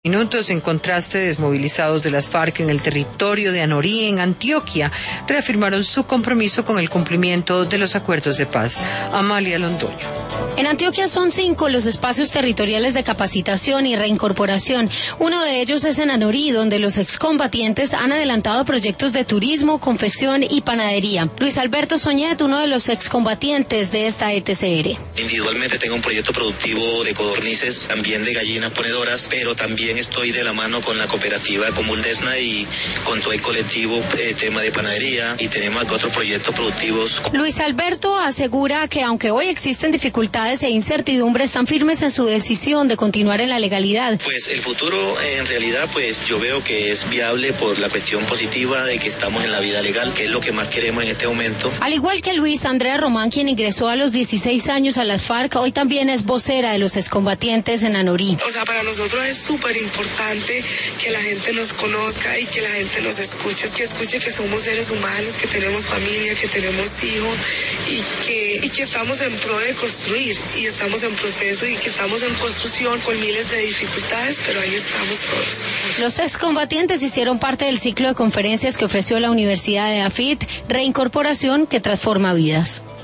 Minutos, en contraste, desmovilizados de las FARC en el territorio de Anorí, en Antioquia, reafirmaron su compromiso con el cumplimiento de los acuerdos de paz. Amalia Londoño. En Antioquia son 5 los espacios territoriales de capacitación y reincorporación. Uno de ellos es en Anorí, donde los excombatientes han adelantado proyectos de turismo, confección y panadería. Luis Alberto Soñet, uno de los excombatientes de esta ETCR. Individualmente tengo un proyecto productivo de codornices, también de gallinas ponedoras, pero también estoy de la mano con la cooperativa Comuldesna y con todo el colectivo, tema de panadería, y tenemos otros proyectos productivos. Luis Alberto asegura que aunque hoy existen dificultades e incertidumbres, están firmes en su decisión de continuar en la legalidad. Pues el futuro en realidad pues yo veo que es viable por la cuestión positiva de que estamos en la vida legal, que es lo que más queremos en este momento. Al igual que Luis, Andrea Román, quien ingresó a los 16 años a las FARC, hoy también es vocera de los excombatientes en Anorí. O sea, para nosotros es súper importante que la gente nos conozca y que la gente nos escuche, que somos seres humanos, que tenemos familia, que tenemos hijos y que estamos en pro de construir y estamos en proceso y que estamos en construcción con miles de dificultades, pero ahí estamos todos. Los excombatientes hicieron parte del ciclo de conferencias que ofreció la Universidad de AFIT, Reincorporación que transforma vidas.